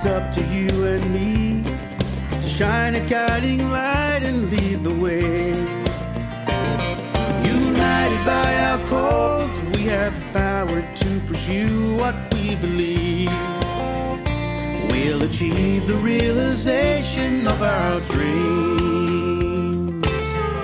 it's up to you and me to shine a guiding light and lead the way. United by our cause, we have the power to pursue what we believe. We'll achieve the realization of our dreams.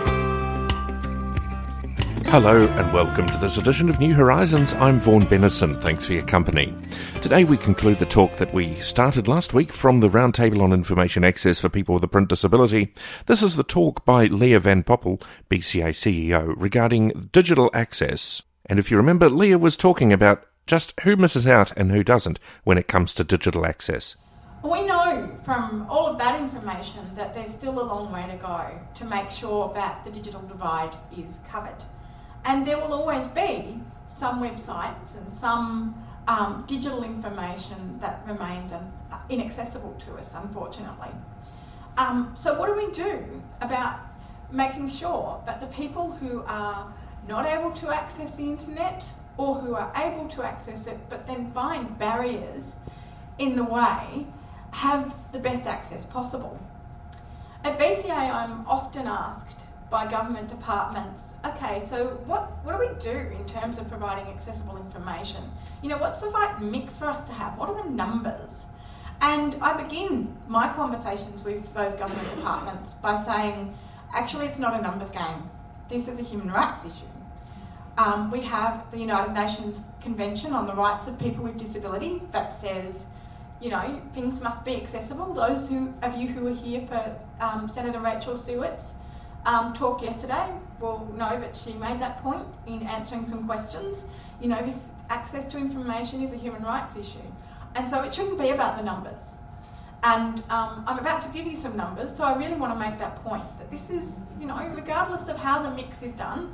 Hello and welcome to this edition of New Horizons. I'm Vaughan Bennison. Thanks for your company. Today we conclude the talk that we started last week from the Roundtable on Information Access for People with a Print Disability. This is the talk by Leah Van Poppel, BCA CEO, regarding digital access. And if you remember, Leah was talking about just who misses out and who doesn't when it comes to digital access. We know from all of that information that there's still a long way to go to make sure that the digital divide is covered. And there will always be some websites and some digital information that remains inaccessible to us, unfortunately. So what do we do about making sure that the people who are not able to access the internet or who are able to access it but then find barriers in the way have the best access possible? At BCA, I'm often asked by government departments, okay, so what do we do in terms of providing accessible information? You know, what's the right mix for us to have? What are the numbers? And I begin my conversations with those government departments by saying, actually, it's not a numbers game. This is a human rights issue. We have the United Nations Convention on the Rights of People with Disability that says, you know, things must be accessible. Those of you who were here for Senator Rachel Stewart's talk yesterday will know that she made that point in answering some questions. You know, this access to information is a human rights issue. And so it shouldn't be about the numbers. And I'm about to give you some numbers, so I really want to make that point, that this is, you know, regardless of how the mix is done,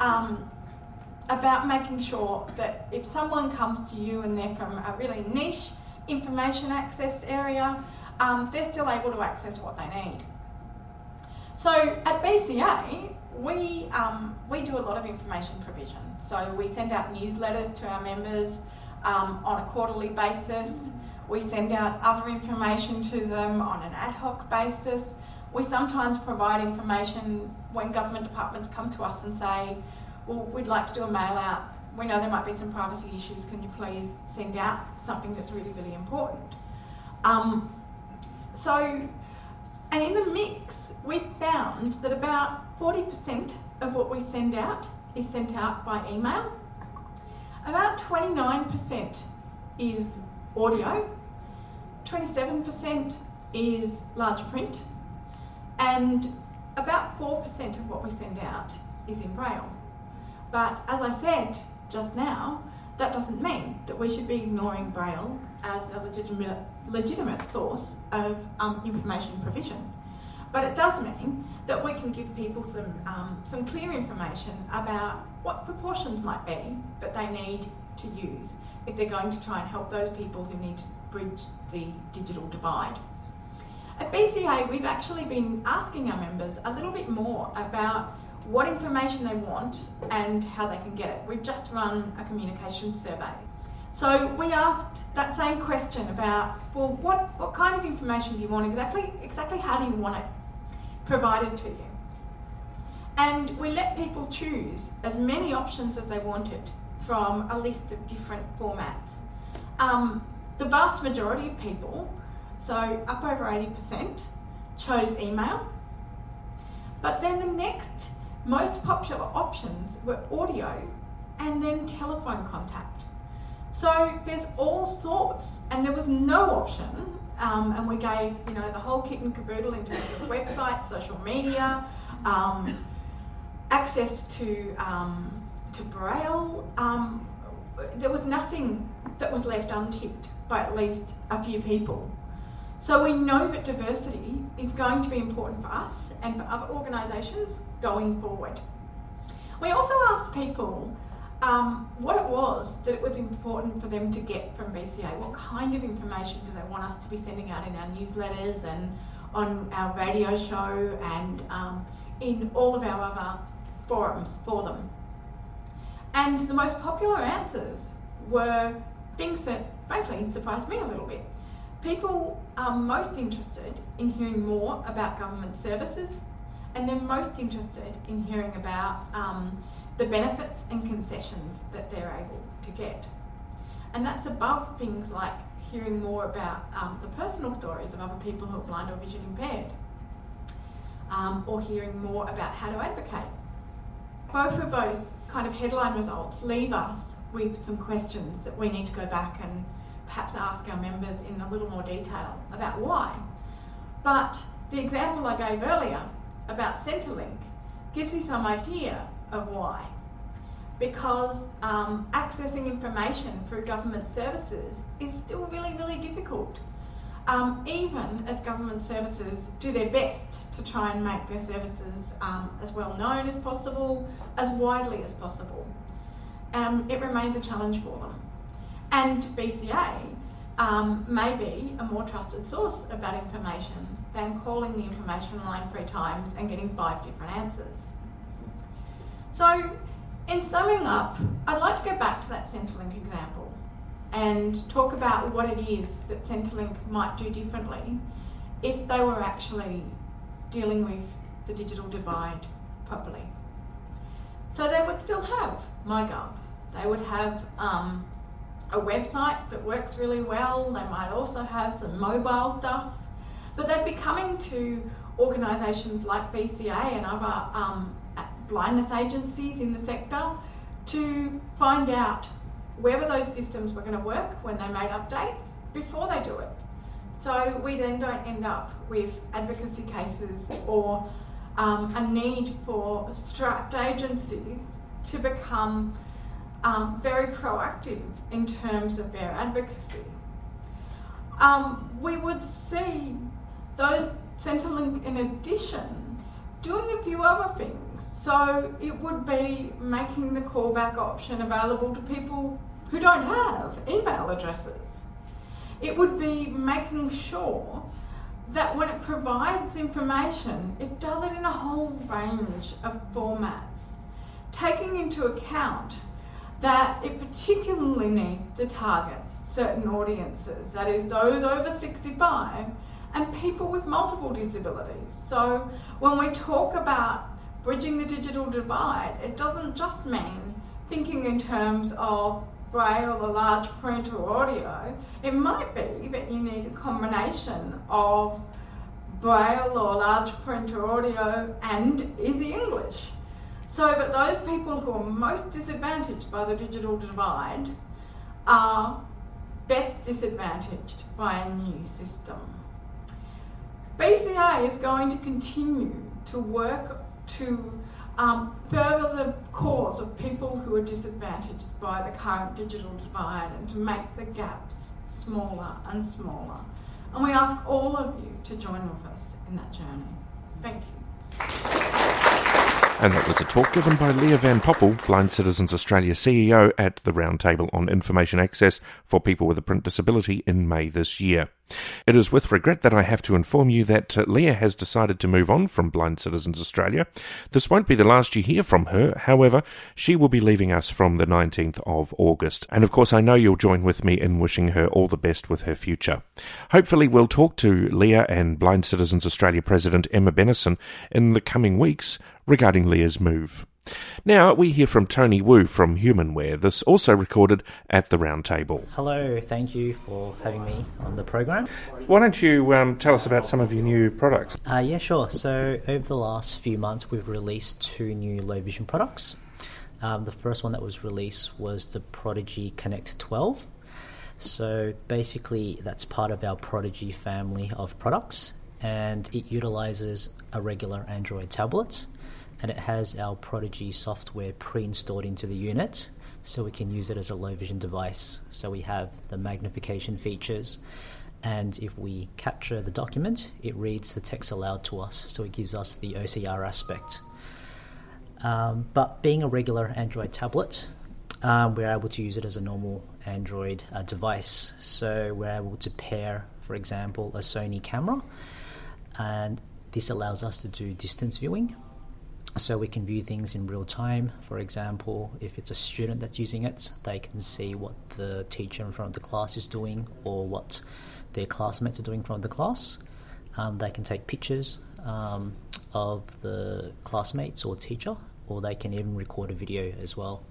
about making sure that if someone comes to you and they're from a really niche information access area, they're still able to access what they need. So at BCA, we do a lot of information provision. So we send out newsletters to our members on a quarterly basis. We send out other information to them on an ad hoc basis. We sometimes provide information when government departments come to us and say, well, we'd like to do a mail out. We know there might be some privacy issues. Can you please send out something that's really, really important? And in the mix, we've found that about 40% of what we send out is sent out by email. About 29% is audio. 27% is large print. And about 4% of what we send out is in Braille. But as I said just now, that doesn't mean that we should be ignoring Braille as a legitimate source of information provision. But it does mean that we can give people some clear information about what proportions might be that they need to use if they're going to try and help those people who need to bridge the digital divide. At BCA, we've actually been asking our members a little bit more about what information they want and how they can get it. We've just run a communication survey. So we asked that same question about, well, what kind of information do you want exactly how do you want it provided to you? And we let people choose as many options as they wanted from a list of different formats. The vast majority of people, so up over 80%, chose email. But then the next most popular options were audio and then telephone contact. So there's all sorts, and there was no option, and we gave, you know, the whole kit and caboodle in terms of websites, social media, access to Braille. There was nothing that was left unticked by at least a few people. So we know that diversity is going to be important for us and for other organisations going forward. We also asked people what it was that it was important for them to get from BCA. What kind of information do they want us to be sending out in our newsletters and on our radio show and in all of our other forums for them. And the most popular answers were things that, frankly, surprised me a little bit. People are most interested in hearing more about government services, and they're most interested in hearing about the benefits and concessions that they're able to get. And that's above things like hearing more about the personal stories of other people who are blind or vision impaired, or hearing more about how to advocate. Both of those kind of headline results leave us with some questions that we need to go back and perhaps ask our members in a little more detail about why. But the example I gave earlier about Centrelink gives you some idea of why. Because accessing information through government services is still really, really difficult. Even as government services do their best to try and make their services as well known as possible, as widely as possible. It remains a challenge for them. And BCA may be a more trusted source of that information than calling the information line 3 times and getting 5 different answers. So, in summing up, I'd like to go back to that Centrelink example and talk about what it is that Centrelink might do differently if they were actually dealing with the digital divide properly. So they would still have MyGov. They would have a website that works really well. They might also have some mobile stuff. But they'd be coming to organisations like BCA and other blindness agencies in the sector to find out whether those systems were going to work when they made updates before they do it. So we then don't end up with advocacy cases or a need for strapped agencies to become very proactive in terms of their advocacy. We would see those Centrelink in addition doing a few other things. So it would be making the callback option available to people who don't have email addresses. It would be making sure that when it provides information, it does it in a whole range of formats, taking into account that it particularly needs to target certain audiences, that is those over 65 and people with multiple disabilities. So when we talk about bridging the digital divide, it doesn't just mean thinking in terms of braille or large print or audio. It might be that you need a combination of braille or large print or audio and easy English, so that those people who are most disadvantaged by the digital divide are best disadvantaged by a new system. BCA is going to continue to work to further the cause of people who are disadvantaged by the current digital divide and to make the gaps smaller and smaller. And we ask all of you to join with us in that journey. Thank you. And that was a talk given by Leah Van Poppel, Blind Citizens Australia CEO, at the Roundtable on Information Access for People with a Print Disability in May this year. It is with regret that I have to inform you that Leah has decided to move on from Blind Citizens Australia. This won't be the last you hear from her. However, she will be leaving us from the 19th of August. And of course, I know you'll join with me in wishing her all the best with her future. Hopefully, we'll talk to Leah and Blind Citizens Australia President Emma Bennison in the coming weeks regarding Leah's move. Now we hear from Tony Wu from Humanware, this also recorded at the Roundtable. Hello, thank you for having me on the program. Why don't you tell us about some of your new products? Yeah, sure. So over the last few months we've released 2 new low vision products. The first one that was released was the Prodigy Connect 12. So basically that's part of our Prodigy family of products, and it utilizes a regular Android tablet, and it has our Prodigy software pre-installed into the unit, so we can use it as a low vision device. So we have the magnification features, and if we capture the document, it reads the text aloud to us, so it gives us the OCR aspect. But being a regular Android tablet, we're able to use it as a normal Android device. So we're able to pair, for example, a Sony camera, and this allows us to do distance viewing. So we can view things in real time. For example, if it's a student that's using it, they can see what the teacher in front of the class is doing, or what their classmates are doing from the class. They can take pictures of the classmates or teacher, or they can even record a video as well.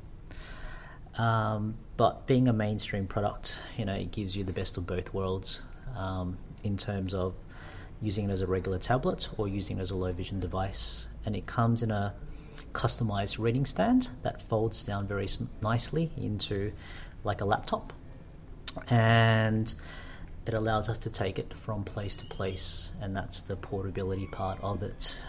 But being a mainstream product, it gives you the best of both worlds in terms of using it as a regular tablet or using it as a low vision device. And it comes in a customized reading stand that folds down very nicely into like a laptop, and it allows us to take it from place to place, and that's the portability part of it.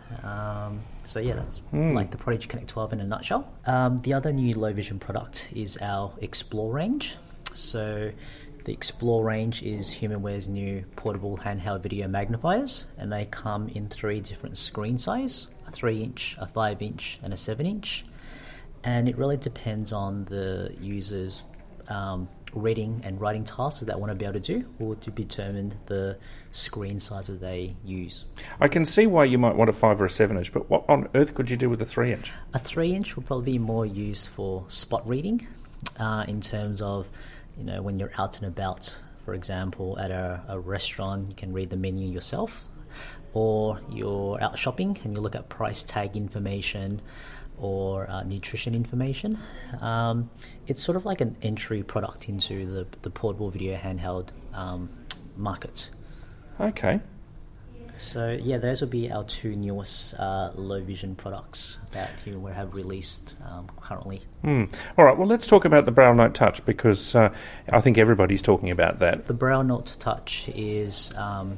So yeah, that's like the Prodigy Connect 12 in a nutshell. The other new low vision product is our Explore range. So the Explore range is HumanWare's new portable handheld video magnifiers, and they come in 3 different screen size: a 3-inch, a 5-inch, and a 7-inch. And it really depends on the user's reading and writing tasks that they want to be able to do, or to determine the screen size that they use. I can see why you might want a 5 or a 7-inch, but what on earth could you do with a 3-inch? A 3-inch will probably be more used for spot reading, in terms of, when you're out and about, for example, at a restaurant, you can read the menu yourself, or you're out shopping and you look at price tag information or nutrition information. It's sort of like an entry product into the portable video handheld market. Okay. So yeah, those will be our 2 newest low vision products that HumanWare have released currently. All right, well, let's talk about the Braille Note Touch, because I think everybody's talking about that. The Braille Note Touch is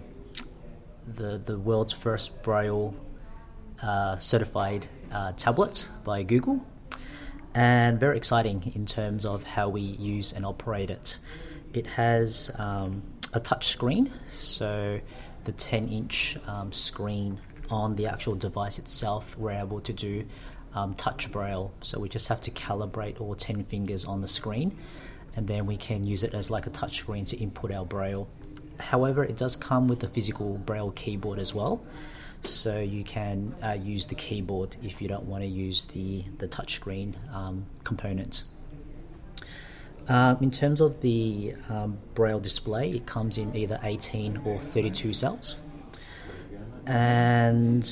the world's first Braille certified tablet by Google, and very exciting in terms of how we use and operate it. It has a touch screen, so the 10-inch screen on the actual device itself, we're able to do touch Braille, so we just have to calibrate all 10 fingers on the screen, and then we can use it as like a touch screen to input our Braille. However, it does come with a physical Braille keyboard as well, so you can use the keyboard if you don't want to use the touchscreen component. In terms of the Braille display, it comes in either 18 or 32 cells, and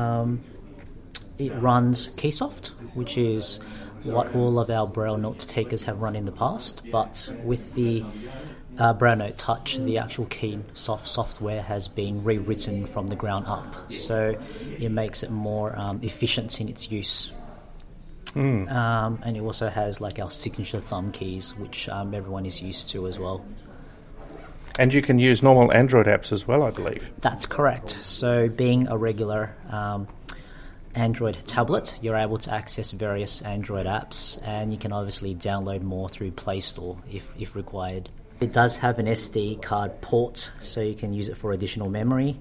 it runs Keysoft, which is what all of our Braille note takers have run in the past, but with the Braille Note Touch, the actual Keysoft software has been rewritten from the ground up, so it makes it more efficient in its use. And it also has like our signature thumb keys, which everyone is used to as well. And you can use normal Android apps as well, I believe. That's correct. So being a regular Android tablet, you're able to access various Android apps, and you can obviously download more through Play Store if required. It does have an SD card port, so you can use it for additional memory.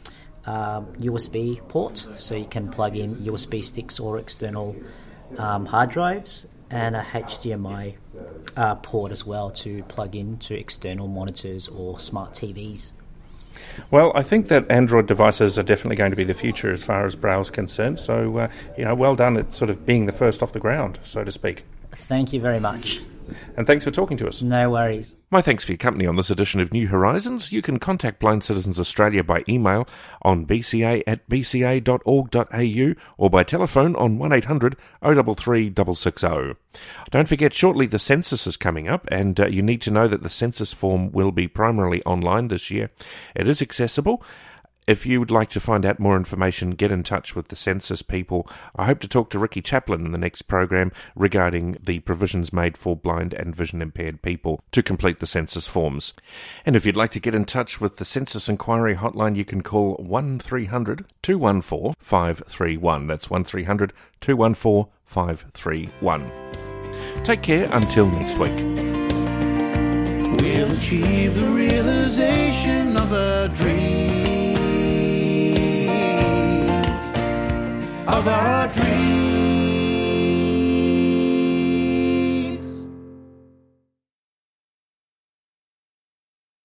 USB port, so you can plug in USB sticks or external hard drives, and a HDMI port as well to plug into external monitors or smart TVs. Well, I think that Android devices are definitely going to be the future as far as Braille's concerned, so well done at sort of being the first off the ground, so to speak. Thank you very much. And thanks for talking to us. No worries. My thanks for your company on this edition of New Horizons. You can contact Blind Citizens Australia by email on bca@bca.org.au or by telephone on 1800 033 660. Don't forget, shortly the census is coming up, and you need to know that the census form will be primarily online this year. It is accessible. If you would like to find out more information, get in touch with the census people. I hope to talk to Ricky Chaplin in the next program regarding the provisions made for blind and vision impaired people to complete the census forms. And if you'd like to get in touch with the census inquiry hotline, you can call 1300 214 531. That's 1300 214 531. Take care until next week. We'll achieve the realization of a dream.